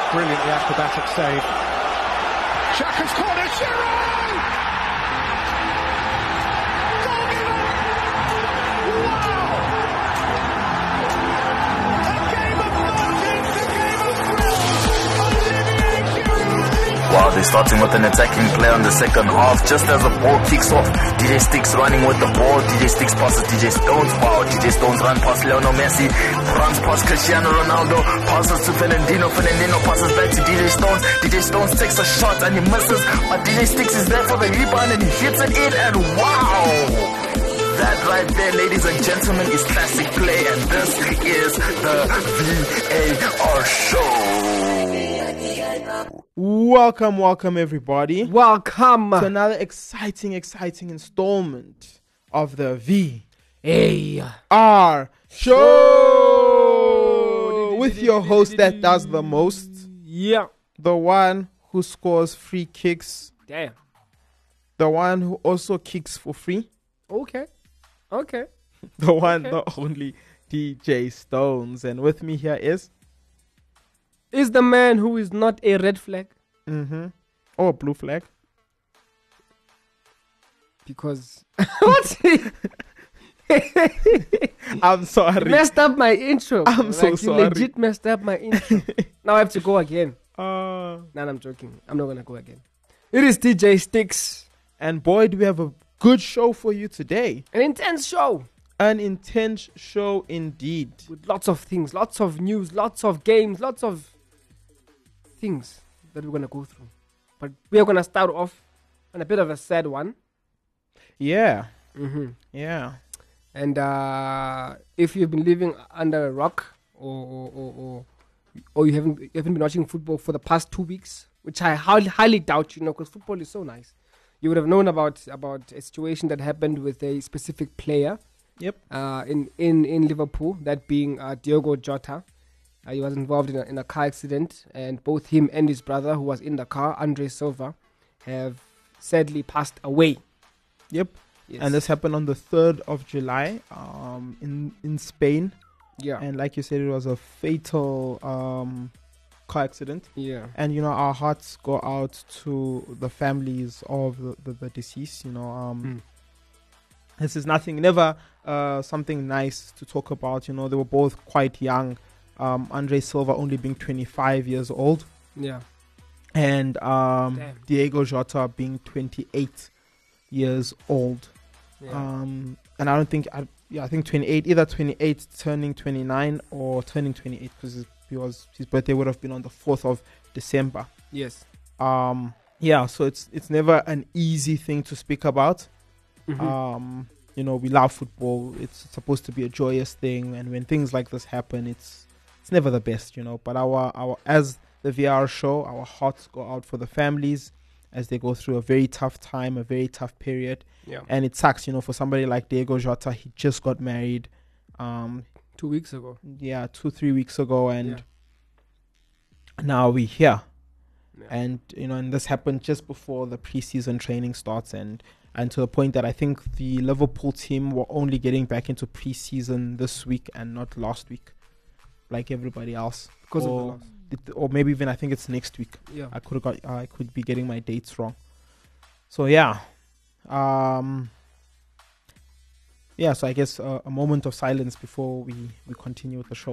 Brilliantly acrobatic save. Xhaka's corner, Giroud! Goalkeeper! Wow! A game of margins, a game of thrills. Olivier Giroud! Wow, they're starting with an attacking play on the second half. Just as the ball kicks off, DJ Sticks running with the ball. DJ Sticks passes DJ Stones. Wow, DJ Stones run past Lionel Messi. Runs past Cristiano Ronaldo. Passes to Fernandinho. Fernandinho passes back to DJ Stones. DJ Stones takes a shot and he misses. But DJ Sticks is there for the rebound and he hits it in. And wow! That right there, ladies and gentlemen, is classic play. And this is the VAR show. Welcome everybody. Welcome to another exciting installment of the VAR show with your host that does the most. Yeah. The one who scores free kicks. Damn. The one who also kicks for free. Okay. The one, the only DJ Stones. And with me here is the man who is not a red flag. Or a blue flag. Because what? I'm sorry. You messed up my intro. I'm so sorry. You legit messed up my intro. Now I have to go again. No, I'm joking. I'm not gonna go again. It is DJ Sticks. And boy, do we have a good show for you today. An intense show. An intense show indeed. With lots of things, lots of news, lots of games, lots of things that we're going to go through. But we are going to start off on a bit of a sad one. Yeah. Yeah. And if you've been living under a rock or you haven't been watching football for the past 2 weeks, which I highly doubt, because football is so nice. You would have known about a situation that happened with a specific player. Yep. In Liverpool, that being Diogo Jota. He was involved in a car accident, and both him and his brother, who was in the car, Andre Silva, have sadly passed away. Yep. Yes. And this happened on the 3rd of July in Spain. Yeah. And like you said, it was a fatal car accident. Yeah. And, our hearts go out to the families of the deceased, This is never something nice to talk about. They were both quite young. Andre Silva only being 25 years old. Yeah. And Diogo Jota being 28 years old. Yeah. And I don't think, I think 28, either 28 turning 29 or turning 28, because his birthday would have been on the 4th of December. Yes. Yeah, so it's never an easy thing to speak about. We love football. It's supposed to be a joyous thing, and when things like this happen, it's never the best, But our as the VR show, our hearts go out for the families as they go through a very tough time, a very tough period. Yeah. And it sucks, for somebody like Diogo Jota. He just got married 2 weeks ago. Yeah, 2-3 weeks ago, and now we're here. Yeah. And and this happened just before the preseason training starts, and to the point that I think the Liverpool team were only getting back into preseason this week and not last week, like everybody else. Because of the loss. Or maybe even I think it's next week. Yeah. I could be getting my dates wrong. So yeah. So I guess a moment of silence before we continue with the show.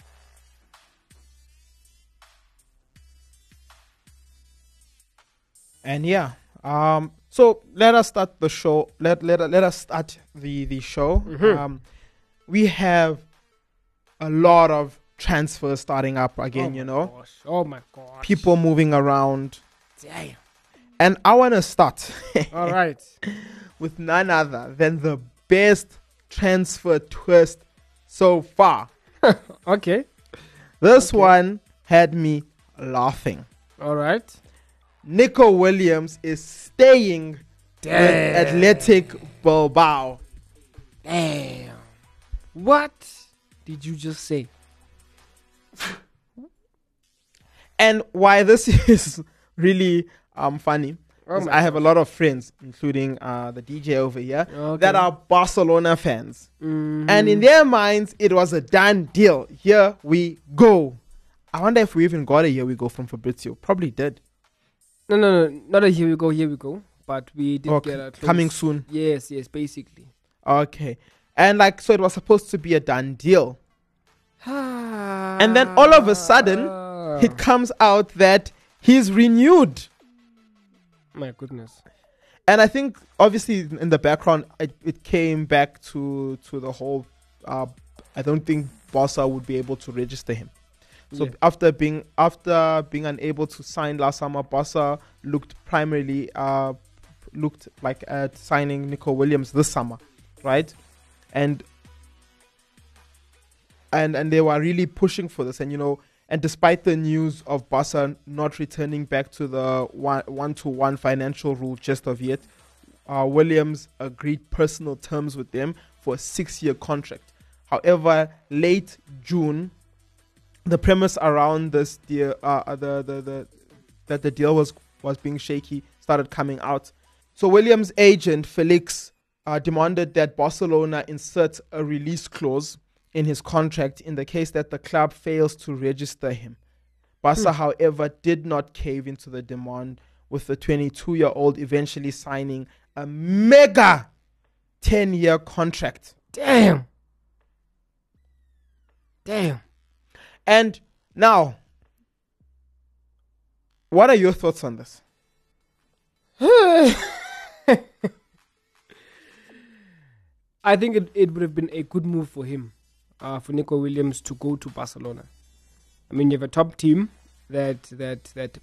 And so let us start the show. Let us start the show. We have a lot of transfers starting up again, Gosh. Oh my gosh. People moving around. Damn. And I want to start all right with none other than the best transfer twist so far. Okay. This one had me laughing. All right. Nico Williams is staying with Athletic Bilbao. Damn. What did you just say? And why this is really funny is I have a lot of friends, including the DJ over here, that are Barcelona fans. And in their minds, it was a done deal. Here we go. I wonder if we even got a here we go from Fabrizio. Probably did. No, not a here we go. But we did Okay. get a close. Coming soon. Yes, basically. Okay. And like, so it was supposed to be a done deal. And then all of a sudden, It comes out that he's renewed. My goodness. And I think, obviously, in the background, it came back to the whole. I don't think Barca would be able to register him. So after being unable to sign last summer, Barca looked like at signing Nico Williams this summer, right? And they were really pushing for this, and despite the news of Barca not returning back to the one-to-one financial rule just of yet, Williams agreed personal terms with them for a 6-year contract. However, late June, the premise around this deal, that the deal was being shaky, started coming out. So Williams' agent Felix demanded that Barcelona insert a release clause in his contract in the case that the club fails to register him. Barca, however, did not cave into the demand, with the 22-year-old eventually signing a mega 10-year contract. Damn. And now, what are your thoughts on this? I think it would have been a good move for him, for Nico Williams to go to Barcelona. I mean, you have a top team that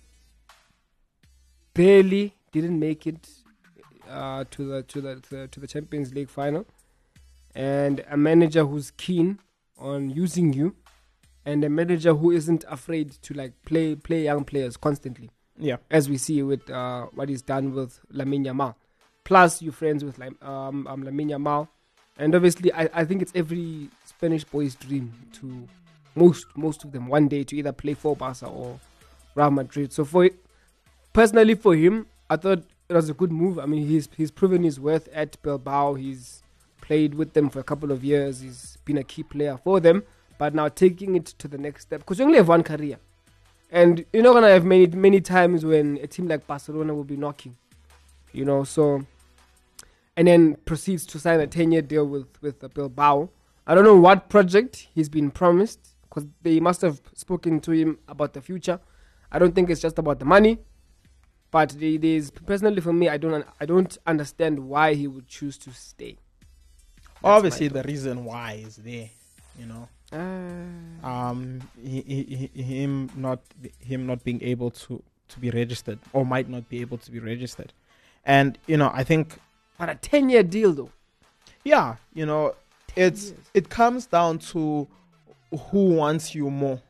barely didn't make it to the Champions League final, and a manager who's keen on using you, and a manager who isn't afraid to play young players constantly. Yeah, as we see with what he's done with Lamine Yamal. Plus, you're friends with Lamine Yamal, and obviously, I think it's every Spanish boy's dream to most of them one day to either play for Barca or Real Madrid. So personally for him, I thought it was a good move. I mean, he's proven his worth at Bilbao. He's played with them for a couple of years. He's been a key player for them. But now taking it to the next step, because you only have one career. And you're not going to have many times when a team like Barcelona will be knocking. So... And then proceeds to sign a 10-year deal with Bilbao. I don't know what project he's been promised, because they must have spoken to him about the future. I don't think it's just about the money. But there's, personally for me, I don't understand why he would choose to stay. Obviously, the reason why is there, him not being able to be registered, or might not be able to be registered, and I think. But a 10-year deal, though. Yeah, it comes down to who wants you more.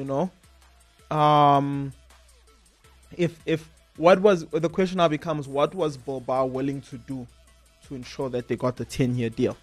If what was the question now becomes, what was Bilbao willing to do to ensure that they got the 10-year deal?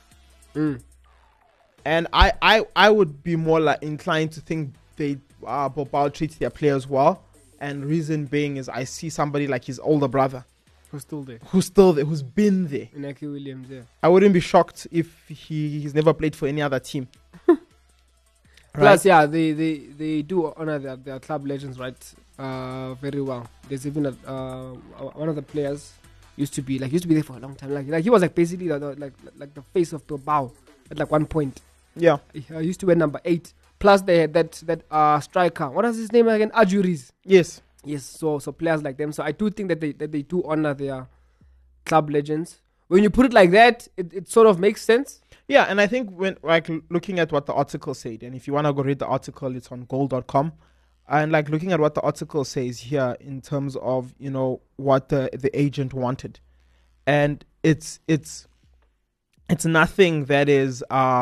And I would be more inclined to think Bilbao treats their players well, and reason being is I see somebody like his older brother who's still there, who's been there. Inaki Williams, yeah. I wouldn't be shocked if he's never played for any other team. Plus, yeah, they do honor their club legends, right? Very well. There's even one of the players used to be there for a long time. Like he was basically the face of Bilbao at one point. Yeah, He used to wear number 8. Plus, they had that striker. What was his name again? Ajuris. Yes. So players like them. So I do think that they do honor their club legends. When you put it like that, it sort of makes sense. Yeah, and I think when looking at what the article said, and if you want to go read the article, it's on goal.com, and looking at what the article says here in terms of what the agent wanted, and it's nothing that is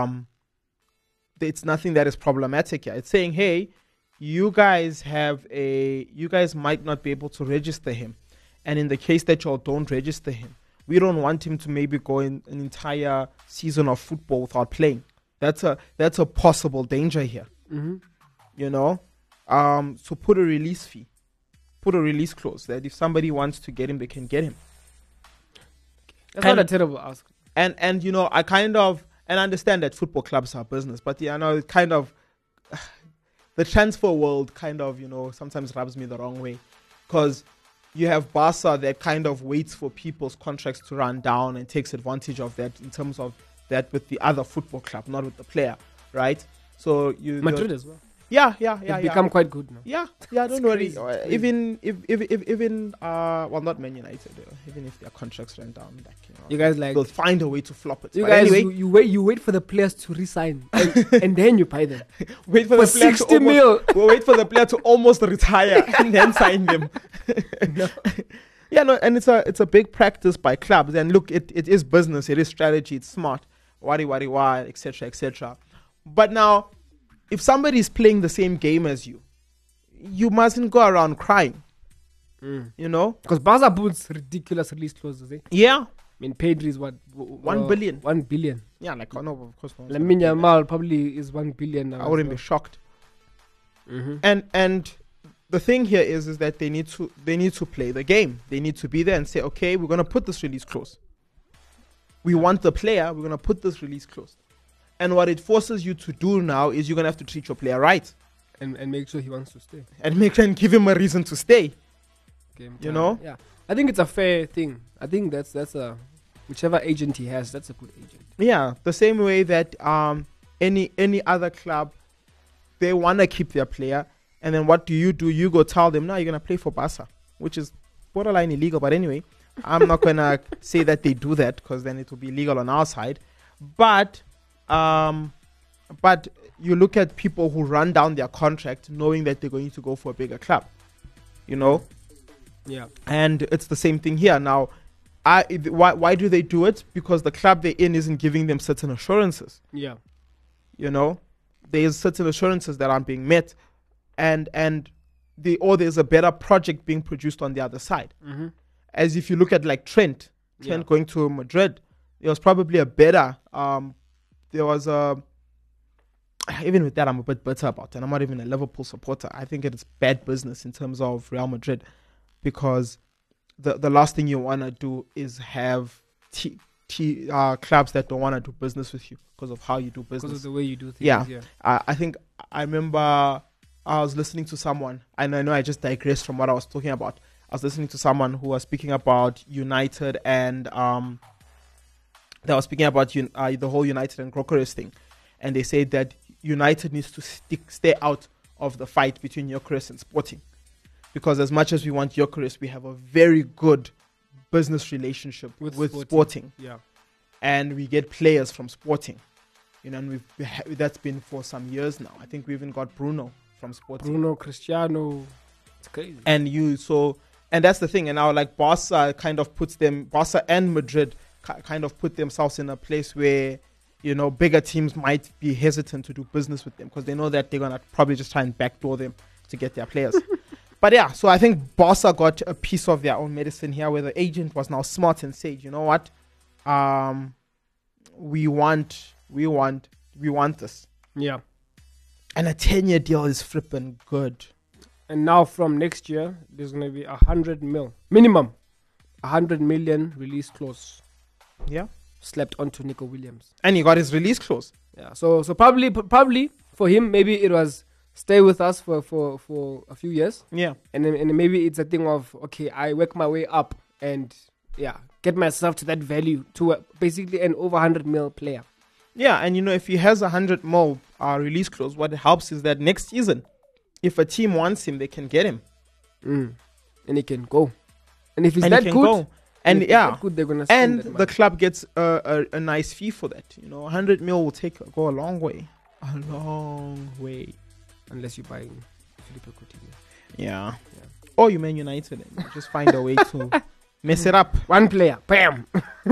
problematic here. It's saying, hey, you guys might not be able to register him, and in the case that y'all don't register him, we don't want him to maybe go in an entire season of football without playing. That's a possible danger here. So put a release fee, put a release clause that if somebody wants to get him, they can get him. That's not a terrible ask. And I kind of understand that football clubs are business, but it kind of the transfer world kind of, sometimes rubs me the wrong way, because you have Barca that kind of waits for people's contracts to run down and takes advantage of that in terms of that with the other football club, not with the player, right? So Madrid as well. Yeah. They've become quite good now. Yeah. Don't worry. Crazy. Even not Man United. Even if their contracts ran down, you guys like they'll find a way to flop it. You But guys, anyway, you wait for the players to resign, and then you buy them wait for for the player 60 mil. We'll wait for the player to almost retire and then sign them. And it's a big practice by clubs. And look, it is business, it is strategy, it's smart. Wadi, etc., etc. But now, if somebody is playing the same game as you, you mustn't go around crying. Because Barca puts ridiculous release clauses. Yeah. I mean, Pedri is what? 1 billion. 1 billion. Yeah, of course. Lamine Yamal probably is 1 billion now. I wouldn't be shocked. And the thing here is that they need to play the game. They need to be there and say, okay, we're gonna put this release clause. We want the player. We're gonna put this release clause. And what it forces you to do now is you're gonna have to treat your player right and make sure he wants to stay and give him a reason to stay. Game you time. know? Yeah. I think it's a fair thing. I think that's a whichever agent he has, that's a good agent. Yeah, the same way that any other club, they want to keep their player, and then what do? You go tell them, no, you're going to play for Barca, which is borderline illegal. But anyway, I'm not going to say that they do that, because then it will be illegal on our side. But you look at people who run down their contract knowing that they're going to go for a bigger club, Yeah. And it's the same thing here. Now, why do they do it? Because the club they're in isn't giving them certain assurances. Yeah. There's certain assurances that aren't being met, and there's a better project being produced on the other side. Mm-hmm. As if you look at like Trent going to Madrid, there was probably a better. Even with that, I'm a bit bitter about it. I'm not even a Liverpool supporter. I think it's bad business in terms of Real Madrid, because the last thing you want to do is have clubs that don't want to do business with you because of how you do business. Because of the way you do things. Yeah. I think I remember I was listening to someone, and I know I just digressed from what I was talking about. I was listening to someone who was speaking about United, and they were speaking about the whole United and Gyökeres thing. And they said that United needs to stay out of the fight between Gyökeres and Sporting. Because as much as we want Gyökeres, we have a very good business relationship with Sporting. Yeah. And we get players from Sporting. And that's been for some years now. I think we even got Bruno from Sporting. Bruno, Cristiano. It's crazy. And that's the thing. And now like Barca and Madrid kind of put themselves in a place where, bigger teams might be hesitant to do business with them because they know that they're going to probably just try and backdoor them to get their players. But yeah, so I think Barca got a piece of their own medicine here, where the agent was now smart and said, you know what, we want this. Yeah. And a 10-year deal is flipping good. And now from next year, there's going to be 100 mil minimum, 100 million release clause. Yeah. Slapped onto Nico Williams. And he got his release clause. Yeah. So probably for him, maybe it was stay with us for a few years. Yeah. And then maybe it's a thing of, okay, I work my way up and get myself to that value, to basically an over 100 mil player. Yeah, and if he has 100 mil release clause, what helps is that next season, if a team wants him, they can get him. And he can go. And if he's that good, they're gonna and the club gets a nice fee for that. 100 mil will go a long way. A long way. Unless you're buying Felipe Coutinho. Yeah. Or you Man United and just find a way to mess it up. One player. Bam!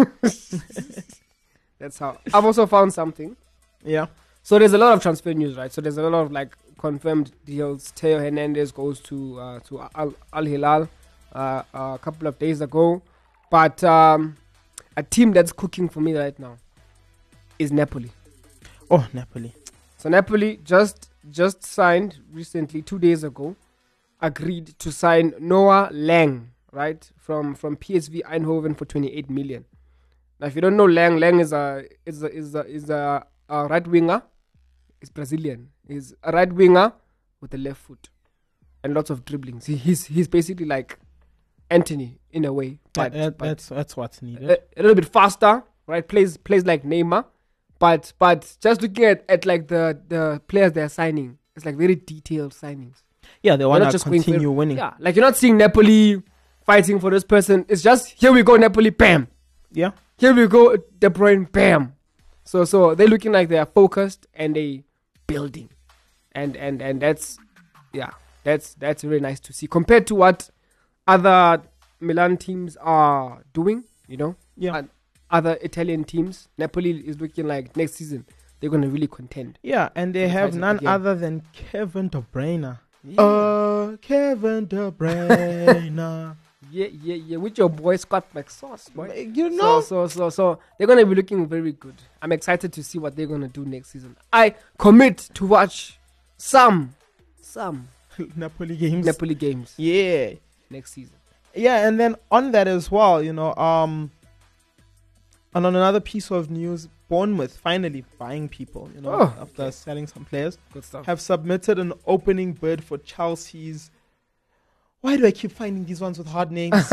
That's how. I've also found something. Yeah. So there's a lot of transfer news, right? So there's a lot of confirmed deals. Theo Hernandez goes to Al Hilal a couple of days ago. But a team that's cooking for me right now is Napoli. Oh, Napoli. So Napoli just signed recently, 2 days ago, agreed to sign Noah Lang, right, from PSV Eindhoven for 28 million. Now, if you don't know Lang is a right winger. He's Brazilian. He's a right winger with the left foot and lots of dribblings. He's basically like Anthony in a way, but that's what's needed. A little bit faster, right? Plays like Neymar, but just looking at like the players they're signing, it's like very detailed signings. Yeah, they want not to just going continue for- winning. Yeah, like you're not seeing Napoli fighting for this person. It's just here we go Napoli, bam. Yeah. Here we go De Bruyne, bam. So they're looking like they are focused and they building, and that's that's really nice to see compared to what other Milan teams are doing. Yeah. And other Italian teams. Napoli is looking like next season they're gonna really contend. Yeah, and they have fighting none again. other than Kevin De Bruyne. Yeah. Kevin De Bruyne. Yeah. With your boy Scott McSauce, boy. You know, So they're gonna be looking very good. I'm excited to see what they're gonna do next season. I commit to watch some Napoli games. Napoli games Yeah. next season. Yeah, and then on that as well, and on another piece of news, Bournemouth finally buying people, after selling some players, Good stuff. have submitted an opening bid for Chelsea's. Why do I keep finding these ones with hard names?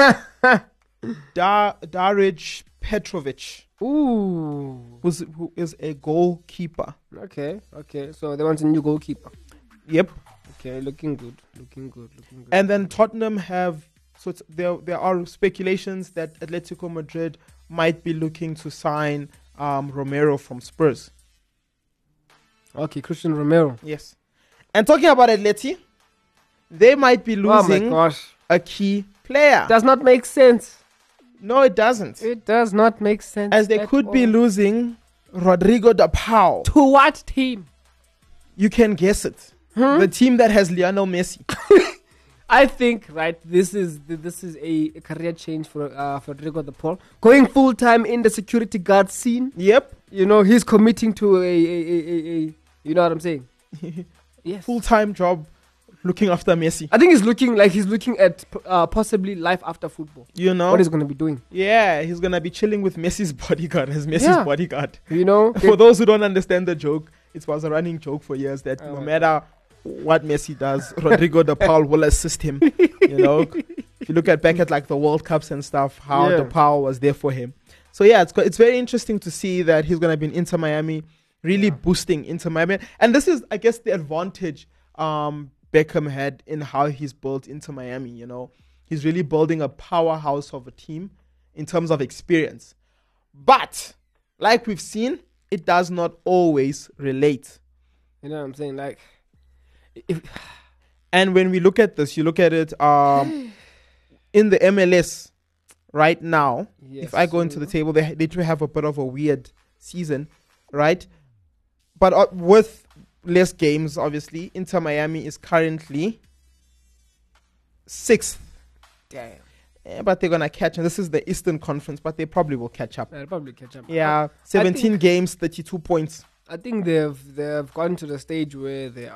Darij Petrovic, Ooh. who is a goalkeeper. Okay. So they want a new goalkeeper. Yep. Okay, looking good. And then Tottenham have. So there are speculations that Atletico Madrid might be looking to sign Romero from Spurs. Okay, Christian Romero. Yes. And talking about Atleti, they might be Oh my losing gosh. a key player. Does not make sense. No, it doesn't. It does not make sense. As they at could be all. losing Rodrigo de Paul. To what team? You can guess it. The team that has Lionel Messi. I think this is a career change for Rodrigo de Paul. Going full time in the security guard scene. Yep. He's committing to a you know what I'm saying? Yes. Full-time job looking after Messi. I think he's looking at possibly life after football. What he's going to be doing. Yeah, he's going to be chilling with Messi's bodyguard as Messi's bodyguard. For those who don't understand the joke, it was a running joke for years that no matter what Messi does, Rodrigo de Paul will assist him. If you look back at like the World Cups and stuff, how de Paul was there for him. So yeah, it's very interesting to see that he's going to be in Inter Miami, really boosting Inter Miami. And this is, I guess, the advantage Beckham had in how he's built Inter Miami. He's really building a powerhouse of a team in terms of experience. But like we've seen, it does not always relate. You know what I'm saying? Like, and when we look at this, you look at it in the MLS right now. Yes, if I go into the table, they do have a bit of a weird season, right? But with less games, obviously, Inter Miami is currently 6th. Damn. Yeah, but they're going to catch, and this is the Eastern Conference, but they probably will catch up. They'll probably catch up. Yeah, 17 games, 32 points. I think they've gotten to the stage where they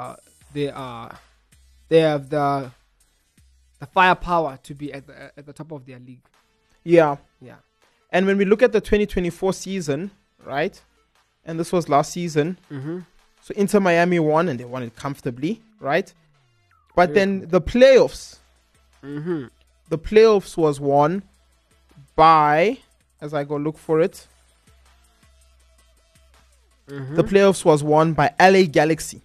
have the firepower to be at the top of their league. Yeah. Yeah. And when we look at the 2024 season, right? And this was last season. Mm-hmm. So Inter Miami won, and they won it comfortably, right? But then the playoffs. Mm-hmm. The playoffs was won by, as I go look for it, the playoffs was won by LA Galaxy.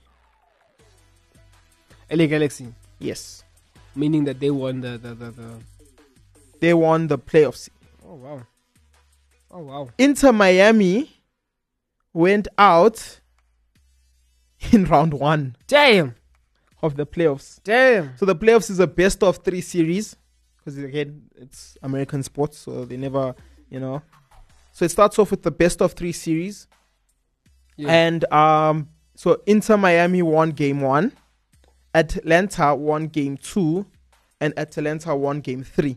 LA Galaxy. Yes. Meaning that they won the They won the playoffs. Oh wow. Inter Miami went out in round 1 Damn. of the playoffs. Damn. So the playoffs is a best of 3 series. Because again, it's American sports, so they never, So it starts off with the best of 3 series. Yeah. And so Inter Miami won game 1, Atlanta won game 2, and Atalanta won game 3.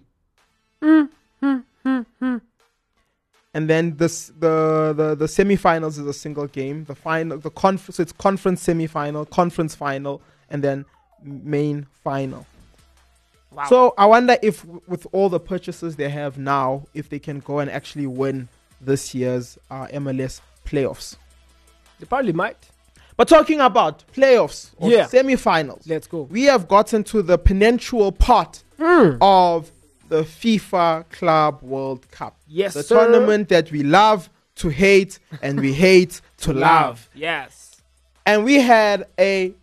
And then the semifinals is a single game. The final, so it's conference semifinal, conference final, and then main final. Wow. So I wonder if with all the purchases they have now, if they can go and actually win this year's MLS playoffs. They probably might. But talking about playoffs or Yeah. semi-finals, Let's go. we have gotten to the peninsula part of the FIFA Club World Cup. Yes, the sir. tournament that we love to hate and we hate to love. Yes. And we had I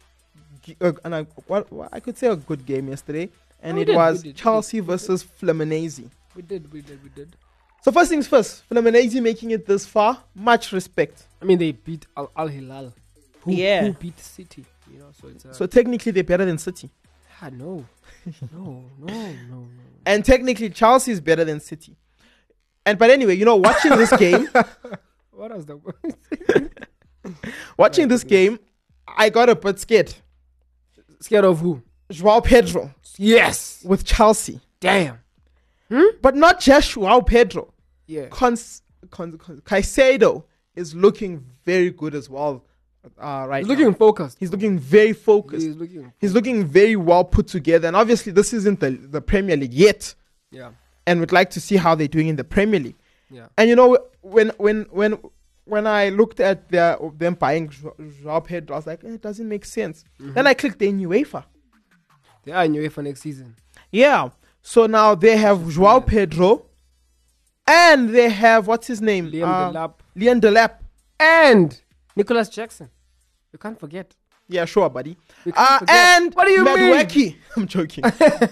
could say a good game yesterday, and We it did, was we did. Chelsea versus Fluminense. We did. So first things first, Fluminense making it this far, much respect. I mean, they beat Al Hilal. Who beat City? You know, so it's So technically they're better than City. no. No. And technically Chelsea is better than City. But anyway, you know, watching this game, What was the watching this game, I got a bit scared. scared of who? Joao Pedro Yes. with Chelsea. Damn. But not just Joao Pedro. Yeah. Caicedo is looking very good as well right He's now. looking focused. He's looking very focused. He's looking. He's looking very well put together. And obviously this isn't the Premier League yet. Yeah. And we'd like to see how they're doing in the Premier League. Yeah. And you know, when I looked at them buying Joao Pedro, I was like, it doesn't make sense. Then I clicked in UEFA. They are in UEFA next season. Yeah. So now they have Joao Pedro, and they have, what's his name? Liam Delap. Liam Delap. And Nicholas Jackson. You can't forget. Yeah, sure, buddy. You can't forget. And What do you mean? Madueke. I'm joking.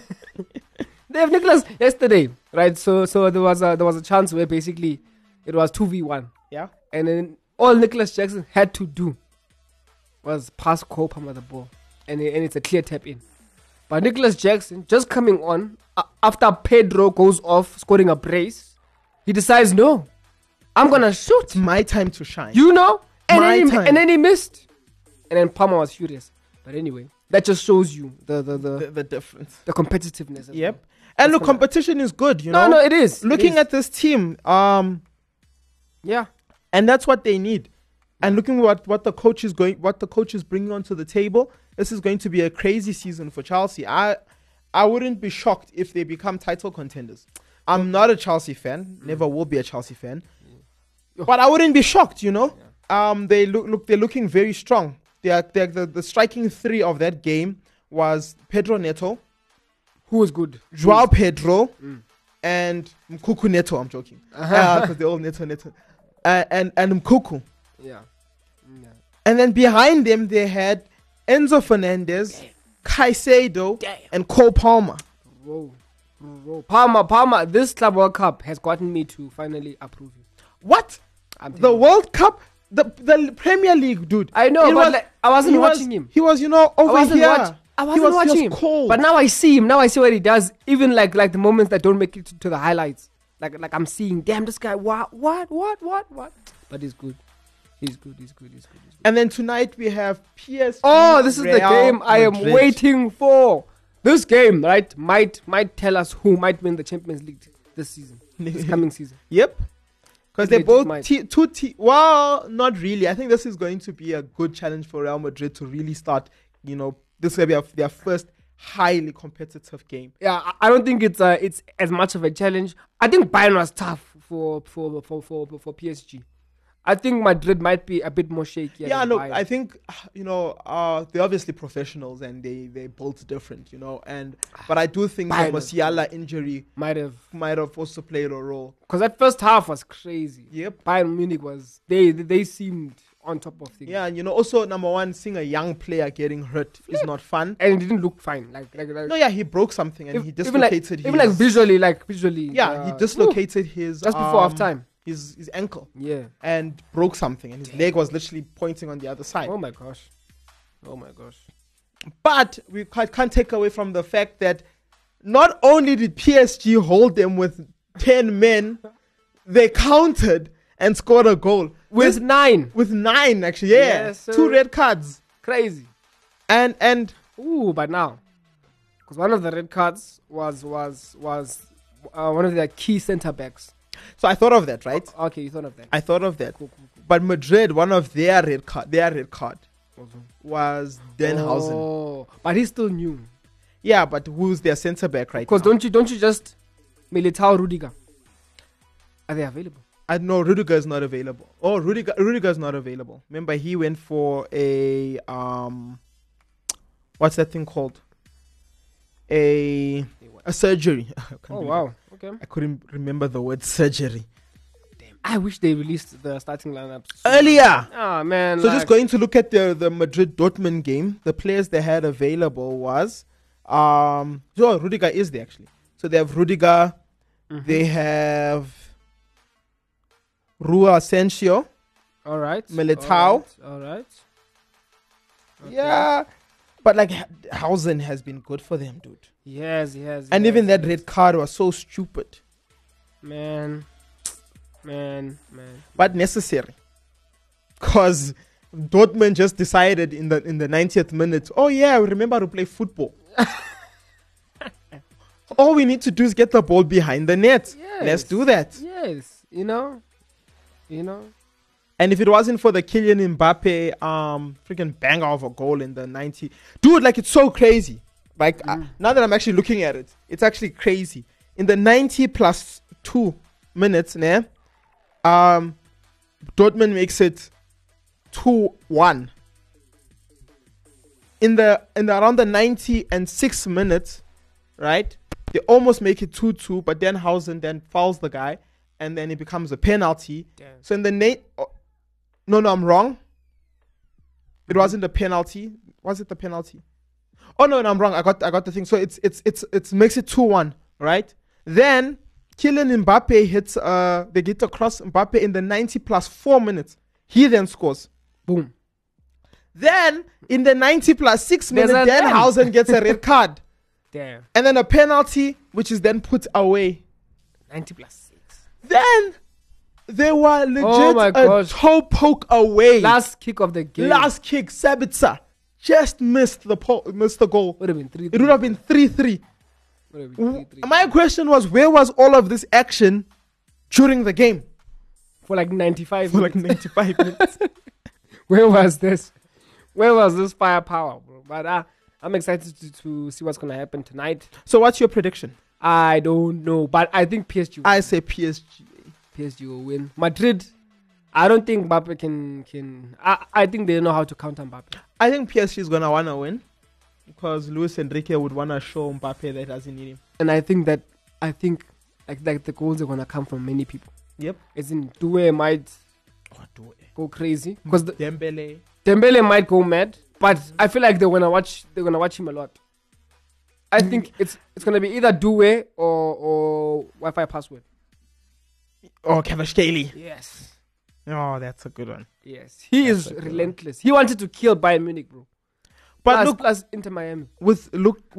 They have Nicholas yesterday, right? So there was a chance where basically it was 2v1. Yeah. And then all Nicholas Jackson had to do was pass Cole Palmer the ball. And it's a clear tap in. But Nicholas Jackson, just coming on, after Pedro goes off, scoring a brace, he decides, no, I'm going to shoot. It's my time to shine. You know? My time. And then he missed. And then Palmer was furious. But anyway, that just shows you the difference. competitiveness. Yep. And look, competition is good, you No, know? it is. Looking at this team, Yeah. and that's what they need. And looking what the coach is bringing onto the table, this is going to be a crazy season for Chelsea. I wouldn't be shocked if they become title contenders. I'm not a Chelsea fan, never will be a Chelsea fan, but I wouldn't be shocked. You know, they're looking very strong. The striking three of that game was Pedro Neto, Who was good? Joao Pedro, and Mkuku Neto. I'm joking, because they're all Neto. And Mkuku. Yeah. And then behind them, they had Enzo Fernandez, Caicedo, and Cole Palmer. Whoa. Palmer, this Club World Cup has gotten me to finally approve it. What? I'm The telling you. World Cup? The Premier League, dude. I know, It but like, I wasn't watching him. He was, over I wasn't here. I He wasn't was watching him. cold. But now I see him. Now I see what he does. Even like the moments that don't make it to the highlights. Like I'm seeing, damn, this guy, what? But he's good. He's good. And then tonight we have PSG. Oh, this is the Real game I am Madrid. waiting for. This game, right, might tell us who might win the Champions League this season, this coming season. Yep. Because They they're both might. well, not really. I think this is going to be a good challenge for Real Madrid to really start. You know, this will be their first highly competitive game. Yeah, I don't think it's as much of a challenge. I think Bayern was tough for PSG. I think Madrid might be a bit more shaky. Yeah, than no, Bayern. I think they're obviously professionals and they built different, but I do think the Bayern Musiala injury might have also played a role. because that first half was crazy. Yep. Bayern Munich was they seemed on top of things. Yeah, and also number one, seeing a young player getting hurt is not fun. and it didn't look fine. Like No, yeah, he broke something and he even like dislocated even like visually. Yeah, he dislocated his just before half time. his ankle Yeah. and broke something, and his leg was literally pointing on the other side. Oh my gosh. But we can't take away from the fact that not only did PSG hold them with 10 men, they countered and scored a goal. With 9. With 9, actually, yeah. Yes, sir. 2 red cards. Crazy. And Ooh, but now, because one of the red cards was one of their key centre backs. so I thought of that, right? Okay, you thought of that. I thought of that. Cool. But Madrid, one of their red card was Denhausen. Oh, but he's still new. Yeah, but who's their centre back right now? Because don't you just Militao, Rudiger? Are they available? I know Rudiger is not available. Oh, Rudiger is not available. Remember, he went for a what's that thing called? A surgery. Oh wow. Okay. I couldn't remember the word surgery I wish they released the starting lineups earlier. Oh man. So just going to look at the Madrid Dortmund game, the players they had available was Rudiger is there actually. So they have Rudiger, they have Rua Asensio, All right. Militao. All right. Okay. Yeah, but like Hausen has been good for them, dude. Yes. And even that red card was so stupid, Man. but necessary, because Dortmund just decided in the 90th minute. Oh yeah, we remember to play football. All we need to do is get the ball behind the net. Yes. Let's do that. Yes. You know. And if it wasn't for the Kylian Mbappe freaking banger of a goal in the 90, dude, like it's so crazy. Like now that I'm actually looking at it, it's actually crazy. In the 90 plus 2 minutes, Dortmund makes it 2-1. In the around the 90 and 6 minutes, right? They almost make it 2-2, but then Hausen then fouls the guy, and then it becomes a penalty. Damn. So in the no, I'm wrong. It wasn't a penalty. Was it the penalty? Oh no, I'm wrong. I got the thing. So it's makes it 2-1, right? Then Kylian Mbappe hits they get across Mbappe in the 90 plus 4 minutes. He then scores. Boom. Then in the 90 plus 6 There's minutes, an then end. Hausen gets a red card. Damn. And then a penalty, which is then put away. 90 plus 6. Then they were legit Oh my a gosh. toe poke away. Last kick of the game. Last kick, Sabitzer just missed the goal. Would have been 3. It would have been 3-3. Would have been 3. My question was, where was all of this action during the game? For like 95 For like minutes. 95 minutes. Where was this? Where was this firepower, bro? But I'm excited to see what's going to happen tonight. So what's your prediction? I don't know, but I think PSG I say PSG. will win. Madrid, I don't think Mbappe can. I think they know how to counter Mbappe. I think PSG is going to want to win because Luis Enrique would want to show Mbappe that he doesn't need him. And I think like the goals are going to come from many people. Yep. As in, Doué might go crazy because Dembele. Dembele might go mad, but I feel like they're gonna watch him a lot. I think it's gonna be either Doué or Wi-Fi password. Oh, Kvaratskhelia. Yes. Oh, that's a good one. Yes. He is relentless. He wanted to kill Bayern Munich, bro. But look, plus Inter Miami. with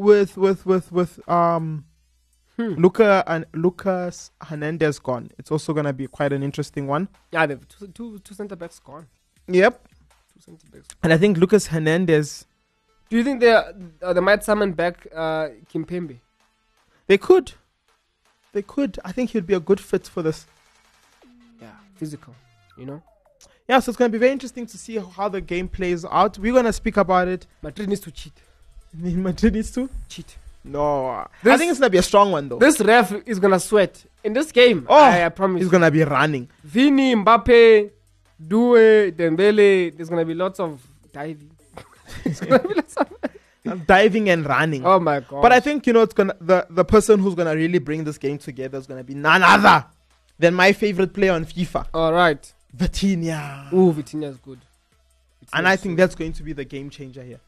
Lucas Hernandez gone, it's also gonna be quite an interesting one. Yeah, they've two center backs gone. Yep. 2 center backs. And I think Lucas Hernandez, Do you think they might summon back Kimpembe? they could. I think he'd be a good fit for this. Yeah, physical. You know, Yeah, so it's gonna be very interesting to see how the game plays out. We're gonna speak about it. Madrid needs to cheat. Madrid needs to. Cheat. No, I This- think it's gonna be a strong one though. This ref is gonna sweat in this game. Oh, I promise. He's gonna be running. Vini, Mbappe, Doué, Dembele. There's gonna be lots of diving. There's gonna be lots of- Diving and running. Oh my god! But I think it's gonna the person who's gonna really bring this game together is gonna be none other than my favorite player on FIFA, all right. Vitinha. Ooh, Vitinha is good. And I think that's going to be the game changer here.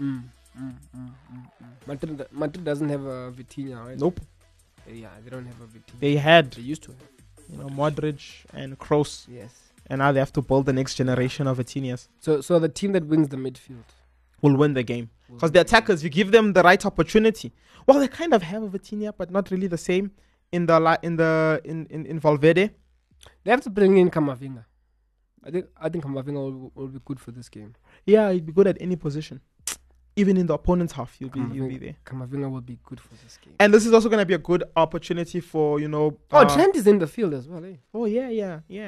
Madrid doesn't have a Vitinha, right? Nope. Yeah, they don't have a Vitinha. They had They used to have. Modric and Kroos, Yes. and now they have to build the next generation of Vitinhas. So the team that wins the midfield Will win the game because the attackers, you give them the right opportunity. Well, they kind of have a Vitinha, but not really the same in Valverde. They have to bring in Kamavinga. I think Kamavinga will be good for this game. Yeah, he'd be good at any position, even in the opponent's half. You'll be there. Kamavinga will be good for this game. And this is also going to be a good opportunity for Trent is in the field as well, eh? Oh yeah.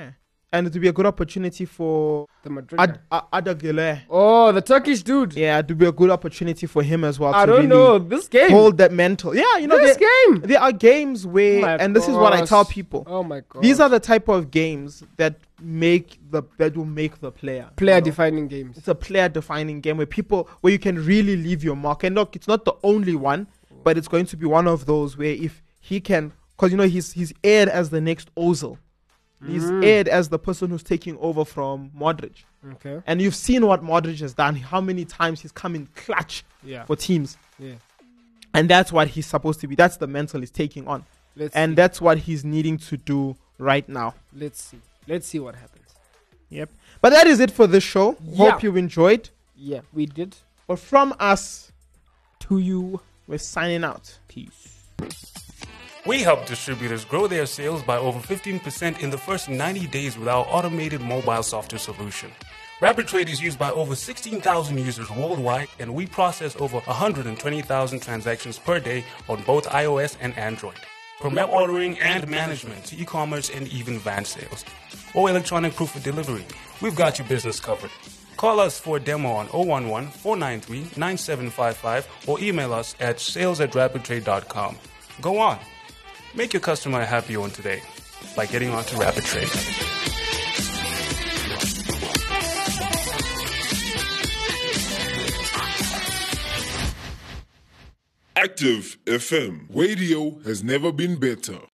And it would be a good opportunity for The Madrid. Ada Güler. Oh, the Turkish dude. Yeah, it would be a good opportunity for him as well. I to don't really know. This game. hold that mental. Yeah, you know, This game. there are games where, My and this is what I gosh. tell people. Oh my god. These are the type of games that will make the player. player you know? defining games. It's a player defining game where you can really leave your mark. And look, it's not the only one, but it's going to be one of those where if he can, because you know he's aired as the next Ozil. He's aired as the person who's taking over from Modric. Okay. And you've seen what Modric has done, how many times he's come in clutch Yeah. for teams. Yeah. And that's what he's supposed to be. That's the mental he's taking on. And That's what he's needing to do right now. let's see. Let's see what happens. Yep. But that is it for this show. Yeah. Hope you enjoyed. Yeah, we did. But from us, To you. we're signing out. Peace. We help distributors grow their sales by over 15% in the first 90 days with our automated mobile software solution. Rapid Trade is used by over 16,000 users worldwide, and we process over 120,000 transactions per day on both iOS and Android. From web ordering and management to e-commerce and even van sales or electronic proof of delivery, we've got your business covered. Call us for a demo on 011-493-9755 or email us at sales@rapidtrade.com. Go on. Make your customer a happy one today by getting onto Rapid Trade. Active FM. Radio has never been better.